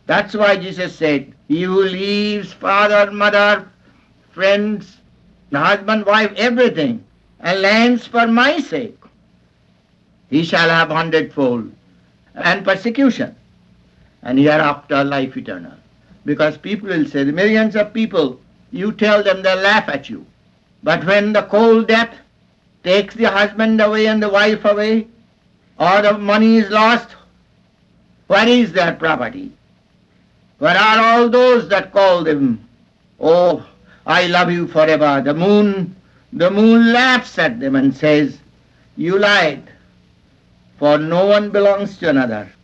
That's why Jesus said, he who leaves father, mother, friends, husband, wife, everything, and lands for my sake, he shall have hundredfold, and persecution, and hereafter life eternal. Because people will say, the millions of people, you tell them, they'll laugh at you. But when the cold death takes the husband away and the wife away, or the money is lost, where is their property? Where are all those that call them, oh, I love you forever? The moon laughs at them and says, you lied, for no one belongs to another.